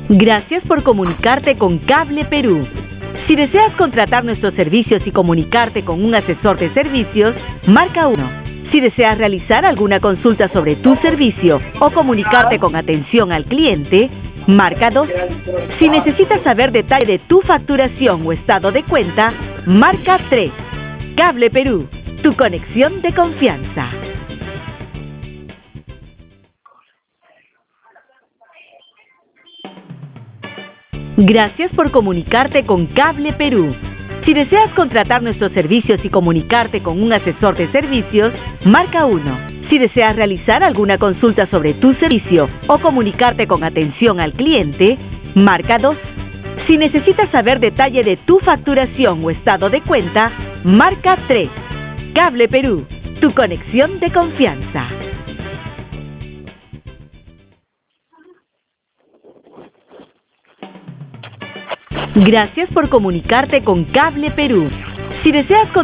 Gracias por comunicarte con Cable Perú. Si deseas contratar nuestros servicios y comunicarte con un asesor de servicios, marca 1. Si deseas realizar alguna consulta sobre tu servicio o comunicarte con atención al cliente, marca 2. Si necesitas saber detalle de tu facturación o estado de cuenta, marca 3. Cable Perú, tu conexión de confianza. Gracias por comunicarte con Cable Perú. Si deseas contratar nuestros servicios y comunicarte con un asesor de servicios, marca 1. Si deseas realizar alguna consulta sobre tu servicio o comunicarte con atención al cliente, marca 2. Si necesitas saber detalle de tu facturación o estado de cuenta, marca 3. Cable Perú, tu conexión de confianza. Gracias por comunicarte con Cable Perú. Si deseas